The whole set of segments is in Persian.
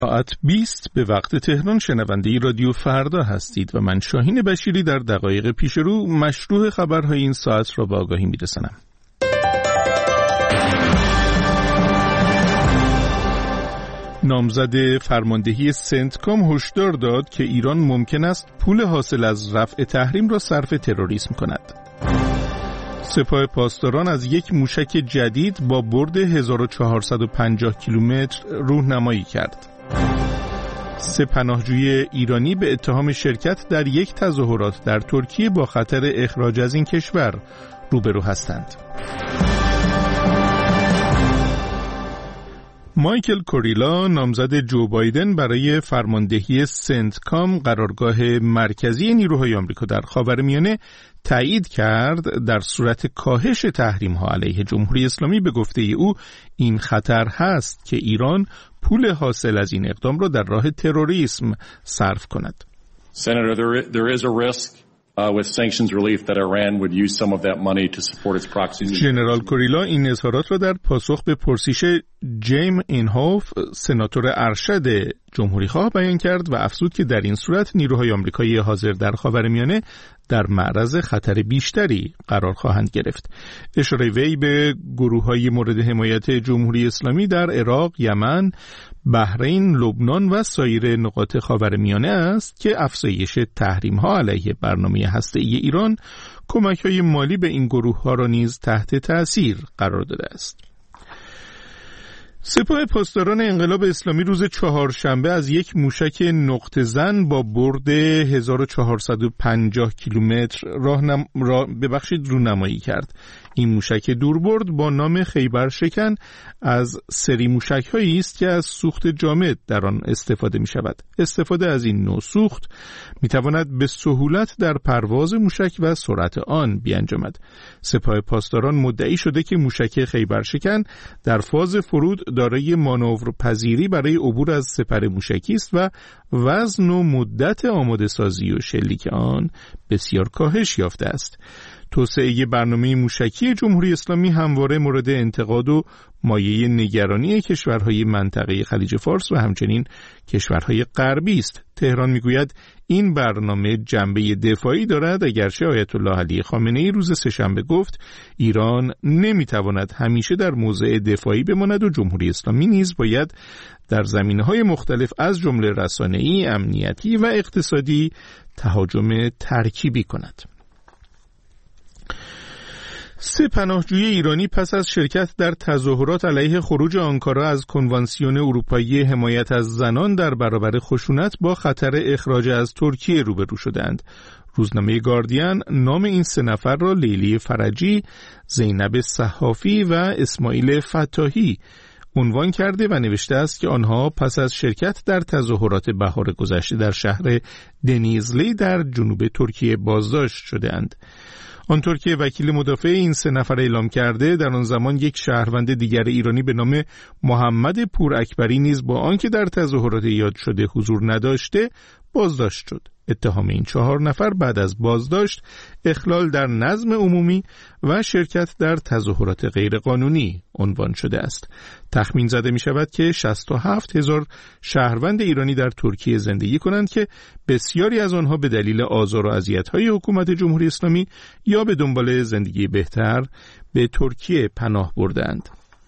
ساعت 20 به وقت تهران شنونده رادیو فردا هستید و من شاهین بشیری در دقایق پیش رو مشروع خبرهای این ساعت را به آگاهی میرسانم. نامزد فرماندهی سنتکام هشدار داد که ایران ممکن است پول حاصل از رفع تحریم را صرف تروریسم کند. سپاه پاسداران از یک موشک جدید با برد 1450 کیلومتر راهنمایی کرد. سه پناهجوی ایرانی به اتهام شرکت در یک تظاهرات در ترکیه با خطر اخراج از این کشور روبرو هستند. مایکل کوریلا نامزد جو بایدن برای فرماندهی سنتکام قرارگاه مرکزی نیروهای آمریکا در خاورمیانه تایید کرد در صورت کاهش تحریم‌ها علیه جمهوری اسلامی به گفته او این خطر هست که ایران پول حاصل از این اقدام را در راه تروریسم صرف کند. Senator, there is a risk with sanctions relief that Iran would use some of that money to support its proxy. ژنرال کوریلا این اظهارات را در پاسخ به پرسش جیم اینهوف سناتور ارشد جمهوری‌خواه بیان کرد و افزود که در این صورت نیروهای آمریکایی حاضر در خاورمیانه در معرض خطر بیشتری قرار خواهند گرفت. اشاره وی به گروه‌های مورد حمایت جمهوری اسلامی در عراق، یمن، بحرین، لبنان و سایر نقاط خاورمیانه است که افزایش تحریم‌ها علیه برنامه هسته‌ای ایران کمک‌های مالی به این گروه‌ها را نیز تحت تأثیر قرار داده است. سپاه پاسداران انقلاب اسلامی روز چهارشنبه از یک موشک نقطه زن با برد 1450 کیلومتر رونمایی کرد. این موشک دوربرد با نام خیبر شکن از سری موشک‌هایی است که از سوخت جامد در آن استفاده می شود. استفاده از این نوع سوخت می تواند به سهولت در پرواز موشک و سرعت آن بیانجامد. سپاه پاسداران مدعی شده که موشک خیبر شکن در فاز فرود دارای مانورپذیری برای عبور از سپر موشکی است و وزن و مدت آماده سازی و شلیک آن بسیار کاهش یافته است. توسعه برنامه موشکی جمهوری اسلامی همواره مورد انتقاد و مایه نگرانی کشورهای منطقه خلیج فارس و همچنین کشورهای غربی است. تهران میگوید این برنامه جنبه دفاعی دارد، اگرچه آیت الله علی خامنه‌ای روز سه‌شنبه گفت ایران نمیتواند همیشه در موضع دفاعی بماند و جمهوری اسلامی نیز باید در زمینه‌های مختلف از جمله رسانه‌ای، امنیتی و اقتصادی تهاجم ترکیبی کند. سه پناهجوی ایرانی پس از شرکت در تظاهرات علیه خروج آنکارا از کنوانسیون اروپایی حمایت از زنان در برابر خشونت با خطر اخراج از ترکیه روبرو شدند. روزنامه گاردین نام این سه نفر را لیلی فرجی، زینب صحافی و اسماعیل فتاحی عنوان کرده و نوشته است که آنها پس از شرکت در تظاهرات بهار گذشته در شهر دنیزلی در جنوب ترکیه بازداشت شده‌اند. آنطور که وکیل مدافع این سه نفر اعلام کرده، در آن زمان یک شهروند دیگر ایرانی به نام محمد پور اکبری نیز با آنکه در تظاهرات یاد شده حضور نداشته بازداشت شد. اتهام این 4 نفر بعد از بازداشت اخلال در نظم عمومی و شرکت در تظاهرات غیرقانونی عنوان شده است. تخمین زده می شود که 67,000 شهروند ایرانی در ترکیه زندگی کنند که بسیاری از آنها به دلیل آزار و اذیت‌های حکومت جمهوری اسلامی یا به دنبال زندگی بهتر به ترکیه پناه بردند.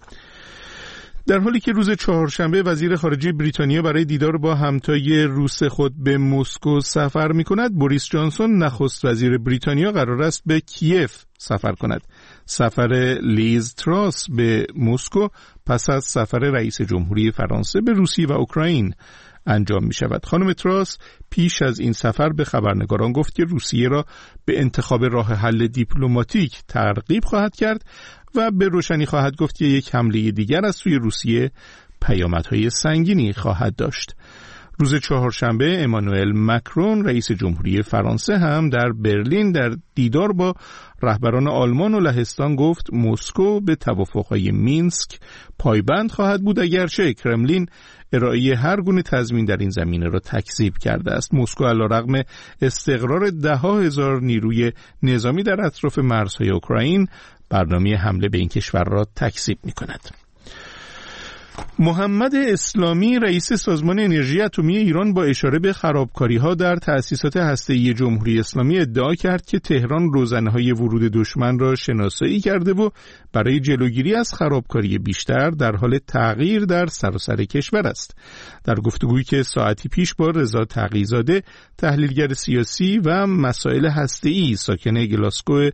در حالی که روز چهارشنبه وزیر خارجه بریتانیا برای دیدار با همتای روس خود به مسکو سفر می‌کند، بوریس جانسون نخست وزیر بریتانیا قرار است به کیف سفر کند. سفر لیز تراس به مسکو پس از سفر رئیس جمهوری فرانسه به روسیه و اوکراین انجام می شود. خانم تراس پیش از این سفر به خبرنگاران گفت که روسیه را به انتخاب راه حل دیپلماتیک ترغیب خواهد کرد و به روشنی خواهد گفت که یک حمله دیگر از سوی روسیه پیامدهای سنگینی خواهد داشت. روز چهارشنبه امانوئل مکرون رئیس جمهوری فرانسه هم در برلین در دیدار با رهبران آلمان و لهستان گفت مسکو به توافقهای مینسک پایبند خواهد بود، اگرچه کرملین ارائه هر گونه تضمین در این زمینه را تکذیب کرده است. مسکو علیرغم استقرار 10,000 نیروی نظامی در اطراف مرزهای اوکراین برنامه حمله به این کشور را تکذیب می‌کند. محمد اسلامی رئیس سازمان انرژی اتمی ایران با اشاره به خرابکاری‌ها در تأسیسات هسته‌ای جمهوری اسلامی ادعا کرد که تهران روزنه‌های ورود دشمن را شناسایی کرده و برای جلوگیری از خرابکاری بیشتر در حال تغییر در سراسر کشور است. در گفتگویی که ساعتی پیش با رضا تقی‌زاده تحلیلگر سیاسی و مسائل هسته‌ای ساکن گلاسگو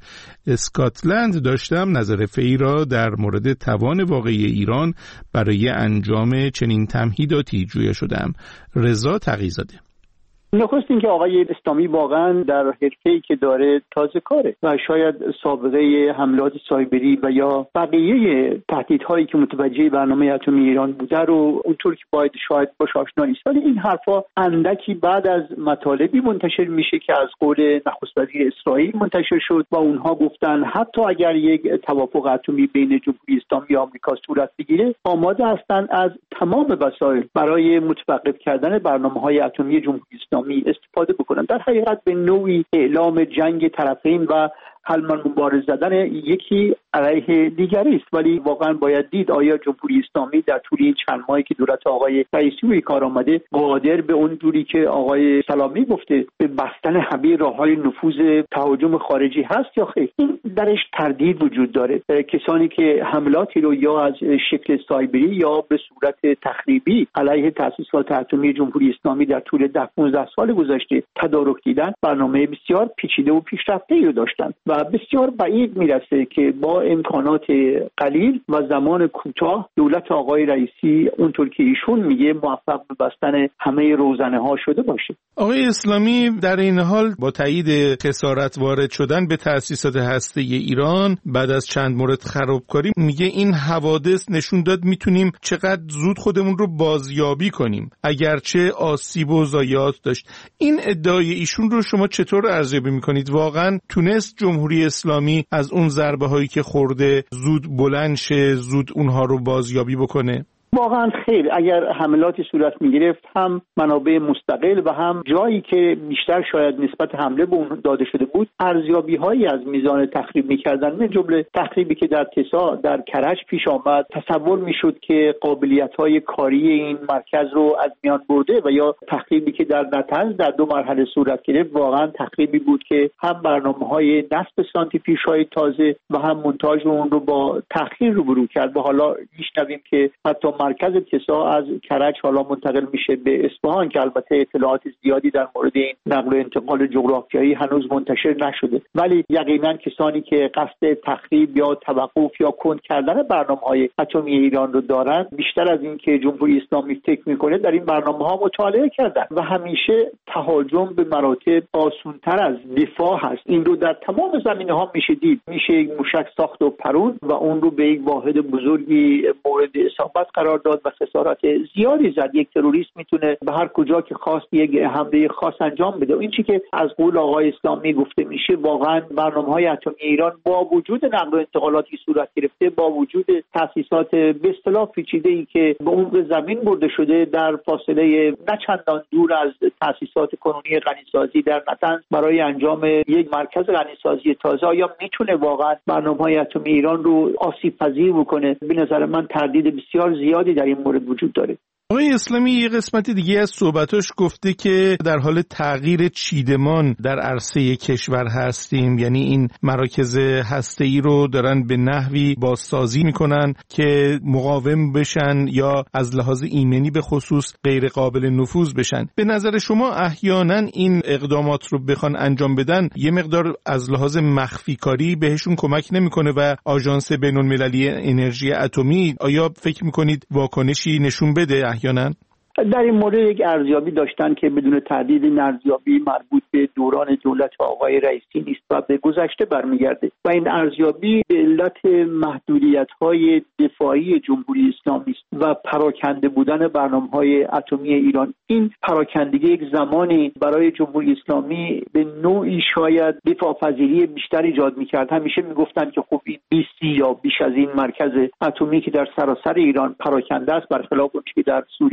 اسکاتلند داشتم، نظر فعی را در مورد توان واقعی ایران برای انجام چنین تمهیداتی جویا شدم. رضا تقی‌زاده: نخست اینکه آقای اسلامی واقعا در حرفه‌ای که داره تازه کاره و شاید سابقه حملات سایبری و یا بقیه تهدیدهایی که متوجه برنامه اتمی ایران بوده رو اونطور که باید شاید باش آشنا نیست. ولی این حرفا اندکی بعد از مطالبی منتشر میشه که از قول نخست وزیر اسرائیل منتشر شد و اونها گفتن حتی اگر یک توافق اتمی بین جمهوری اسلامی و آمریکا صورت بگیره آماده هستند از تمام وسایل برای متوقف کردن برنامه‌های اتمی جمهوری اسلامی استفاده بکنن. در حقیقت به نوعی اعلام جنگ طرفین و حلم مبارز زدن یکی علیه دیگری است. ولی واقعا باید دید آیا جمهوری اسلامی در طول این چند ماهی که دولت آقای رئیسی روی کار آمده قادر به اون جوری که آقای سلامی گفته به بستن همه راههای نفوذ تهاجم خارجی هست یا خیر؟ این درش تردید وجود داره. کسانی که حملاتی رو یا از شکل سایبری یا به صورت تخریبی علیه تأسیسات اتمی جمهوری اسلامی در طول 10-15 سال گذشته تدارک دیدن، برنامه بسیار پیچیده و پیشرفته‌ای رو داشتن و بسیار بعید میرسه که با امکانات قلیل و زمان کوتاه دولت آقای رئیسی اونطور که ایشون میگه موفق به بستن همه روزنه ها شده باشه. آقای اسلامی در این حال با تایید خسارت وارد شدن به تأسیسات هسته‌ای ایران بعد از چند مورد خرابکاری میگه این حوادث نشون داد میتونیم چقدر زود خودمون رو بازیابی کنیم اگرچه آسیب و ضایعات داشت. این ادعای ایشون رو شما چطور ارزیابی میکنید؟ واقعا تونست جمهوری اسلامی از اون ضربه هایی که خورده زود بلند شه، زود اونها رو بازیابی بکنه؟ واقعا خیر، اگر حملاتی صورت میگرفت هم منابع مستقل و هم جایی که بیشتر شاید نسبت حمله به اون داده شده بود ارزیابی هایی از میزان تخریب میکردن. من جمله تخریبی که در تسا در کرج پیش آمد تصور میشد که قابلیت های کاری این مرکز رو از میان برده و یا تخریبی که در نطنز در 2 مرحله صورت گرفت واقعا تخریبی بود که هم برنامه های نصب سانتریفیوژ های تازه و هم مونتاژ اون رو با تأخیر روبرو کرد و حالا میشنویم که حتی مرکز تسا از کرج حالا منتقل میشه به اصفهان که البته اطلاعات زیادی در مورد این نقل و انتقال جغرافیایی هنوز منتشر نشده. ولی یقینا کسانی که قصد تخریب یا توقف یا کند کردن برنامه‌های اتمی ایران رو دارن بیشتر از این که جمهوری اسلامی فکر میکنه در این برنامه‌ها مطالعه کردن و همیشه تهاجم به مراتب آسان‌تر از دفاع هست. این رو در تمام زمینه‌ها میشه دید. میشه یک موشک ساخت و پرون و اون رو به یک واحد بزرگی مورد اصابت قرار داد و خسارات زیادی زد. یک تروریست میتونه به هر کجا که خواست یک حمله خاص انجام بده. این چیزی که از قول آقای اسلامی گفته میشه واقعا برنامه‌های اتمی ایران با وجود نقل و انتقالاتی صورت گرفته، با وجود تأسیسات به اصطلاح پیچیده‌ای که به عمق زمین برده شده در فاصله نه چندان دور از تأسیسات کنونی غنیسازی در نطنز برای انجام یک مرکز غنیسازی تازه، آیا میتونه واقعا برنامه‌های اتمی ایران رو آسیب پذیر بکنه؟ به نظر من تردید بسیار زیادی در این مورد وجود داره. آقای اسلامی یه قسمت دیگه از صحبتاش گفته که در حال تغییر چیدمان در عرصه کشور هستیم، یعنی این مراکز هسته‌ای رو دارن به نحوی بازسازی میکنن که مقاوم بشن یا از لحاظ ایمنی به خصوص غیر قابل نفوذ بشن. به نظر شما احیانا این اقدامات رو بخوان انجام بدن یه مقدار از لحاظ مخفی کاری بهشون کمک نمیکنه و آژانس بین‌المللی انرژی اتمی آیا فکر میکنید واکنشی نشون بده احیانا؟ در این مورد یک ارزیابی داشتن که بدون تردید این ارزیابی مربوط به دوران دولت آقای رئیسی نیست و به گذشته برمیگرده و این ارزیابی به علت محدودیت‌های دفاعی جمهوری اسلامی است و پراکنده بودن برنامه‌های اتمی ایران. این پراکندگی یک زمانی برای جمهوری اسلامی به نوعی شاید دفاع پذیری بیشتر ایجاد می‌کرد. همیشه میگفتن که خب این 20 یا بیش از این مرکز اتمی که در سراسر ایران پراکنده است برخلاف اون که در سوریه بود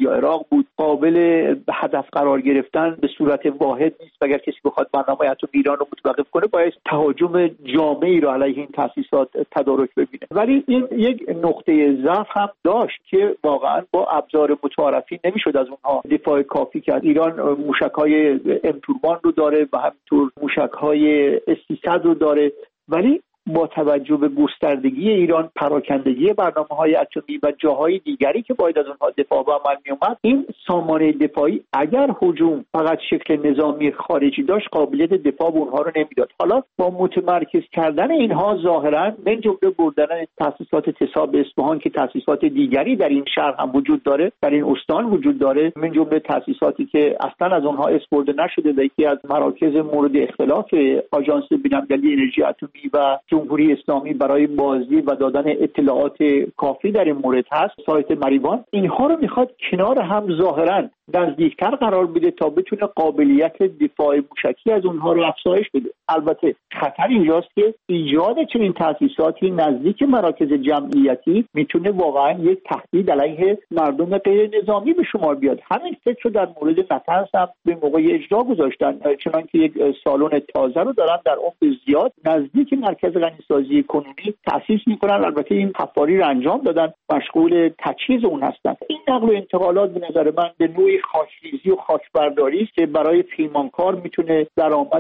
یا عراق بود، قابل هدف قرار گرفتن به صورت واحد نیست. اگر کسی بخواد برنامه اتمی ایران رو متوقف کنه باید تهاجم جامعی رو علیه این تأسیسات تدارک ببینه. ولی این یک نقطه ضعف هم داشت که واقعا با ابزار متعارفی نمیشد از اونها دفاع کافی کرد. ایران موشک‌های M-تورمان رو داره و همینطور موشک‌های S-300 رو داره، ولی با توجه به گستردگی ایران، پراکندگی برنامه‌های اتمی و جاهای دیگری که باید از اونها دفاع به عمل می‌آمد، این سامانه دفاعی اگر هجوم فقط شکل نظامی خارجی داشت قابلیت دفاع به اونها رو نمیداد. حالا با متمرکز کردن اینها ظاهراً من جمله بردن تأسیسات تساب اصفهان که تأسیسات دیگری در این شهر هم وجود داره، در این استان وجود داره، من جمله تأسیساتی که اصلا از اونها اسپرده نشده و یکی از مراکز مورد اختلاف آژانس بین‌المللی انرژی اتمی و جمهوری اسلامی برای بازدید و دادن اطلاعات کافی در این مورد هست، سایت مریوان، اینها رو میخواد کنار هم ظاهراً نزدیکتر قرار بده تا بتونه قابلیت دفاع موشکی از اونها رو افزایش بده. البته خطر اینجاست که ایجاد چنین تأسیساتی نزدیک مراکز جمعیتی میتونه واقعا یک تهدید علیه مردم غیر نظامی به شمار بیاد. همین فکر رو در مورد نطنز هم به موقع اجرا گذاشتن، چنانکه یک سالن تازه رو دارن در عمق زیاد نزدیک مرکز غنیسازی کنونی تأسیس میکنن. البته این حفاری رو انجام دادن، مشغول تجهیز اون هستن. این نقل و انتقالات به نظر من به نوعی خاکریزی و خاکبرداری است که برای پیمانکار میتونه درآمد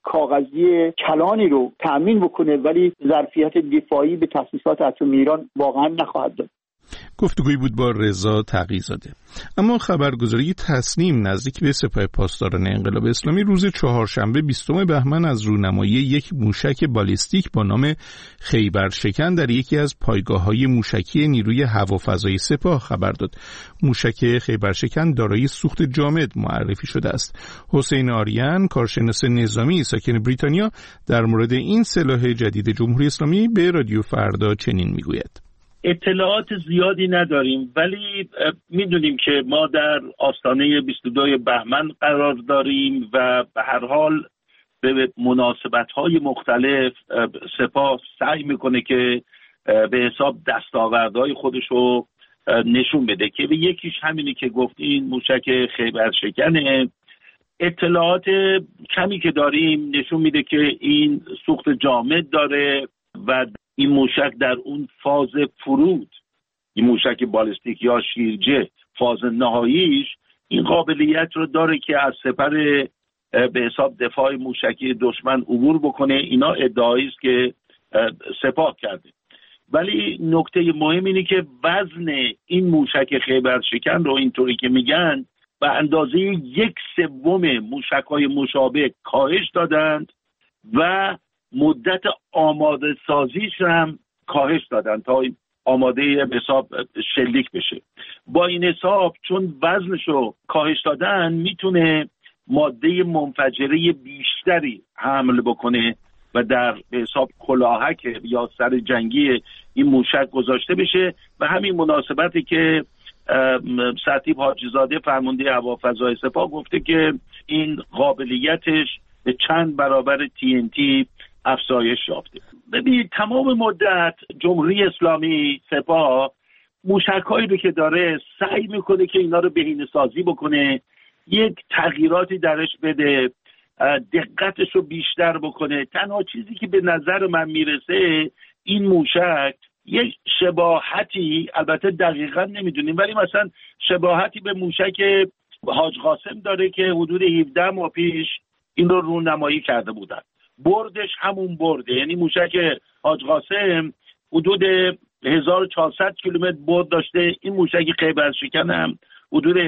کاغذی کلانی رو تأمین بکنه، ولی ظرفیت دفاعی به تأسیسات اتمی ایران واقعا نخواهد داد. گفتگویی بود با رضا تقی‌زاده. اما خبرگزاری تصنیم نزدیک به سپاه پاسداران انقلاب اسلامی روز چهارشنبه 20 بهمن از رونمایی یک موشک بالیستیک با نام خیبرشکن در یکی از پایگاه‌های موشکی نیروی هوافضایی سپاه خبر داد. موشک خیبرشکن دارای سوخت جامد معرفی شده است. حسین آریان، کارشناس نظامی ساکن بریتانیا، در مورد این سلاح جدید جمهوری اسلامی به رادیو فردا چنین میگوید: اطلاعات زیادی نداریم، ولی میدونیم که ما در آستانه 22 بهمن قرار داریم و به هر حال به مناسبت‌های مختلف سپاه سعی میکنه که به حساب دستاوردهای خودش رو نشون بده که به یکیش همینی که گفتین موشک خیبرشکنه. اطلاعات کمی که داریم نشون میده که این سوخت جامد داره و این موشک در اون فاز فرود، این موشک بالستیک یا شیرجه فاز نهاییش این قابلیت رو داره که از سپر به حساب دفاع موشکی دشمن عبور بکنه. اینا ادعایی است که سپاه کرده، ولی نکته مهم اینه که وزن این موشک خیبرشکن رو اینطوری که میگن به اندازه 1/3 موشک‌های مشابه کاهش دادند و مدت آماده سازیش هم کاهش دادن تا آماده به حساب شلیک بشه. با این حساب چون وزنشو کاهش دادن میتونه ماده منفجره بیشتری حمل بکنه و در به حساب کلاهک یا سر جنگی این موشک گذاشته بشه. و همین مناسبتی که سرتیپ حاجی‌زاده فرمانده هوافضای سپاه گفته که این قابلیتش به چند برابر TNT افزایش یافته. ببینید تمام مدت جمهوری اسلامی سپاه موشک‌هایی رو که داره سعی میکنه که اینا رو بهینه‌سازی بکنه، یک تغییراتی درش بده، دقتش رو بیشتر بکنه. تنها چیزی که به نظر من میرسه این موشک یک شباهتی، البته دقیقاً نمیدونیم، ولی مثلا شباهتی به موشک حاج قاسم داره که حدود 17 ماه پیش این رو رونمایی کرده بودن. بردش همون برده، یعنی موشک حاج قاسم حدود 1400 کیلومتر برد داشته، این موشک خیبرشکن هم حدود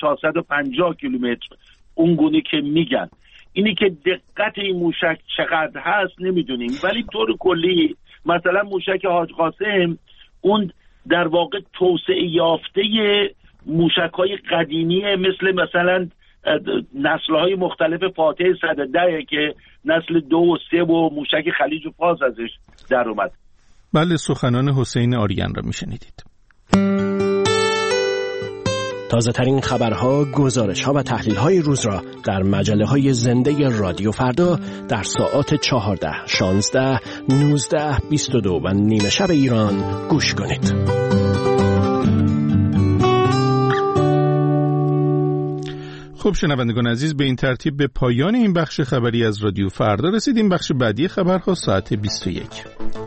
1450 کیلومتر اون گونه که میگن. اینی که دقت این موشک چقدر هست نمیدونیم، ولی طور کلی مثلا موشک حاج قاسم اون در واقع توسعه یافته موشک‌های قدیمیه، مثلا نسل‌های مختلف فاتح 110 که نسل 2 و 3 و موشک خلیج و فاز ازش در اومد. بله، سخنان حسین آریان را میشنیدید. تازه ترین خبرها، گزارش‌ها و تحلیل‌های روز را در مجله‌های زنده رادیو فردا در ساعات 14، 16، 19، 22 و نیمه شب ایران گوش کنید. خب شنوندگان عزیز، به این ترتیب به پایان این بخش خبری از رادیو فردا رسیدیم. بخش بعدی خبرها ساعت 21.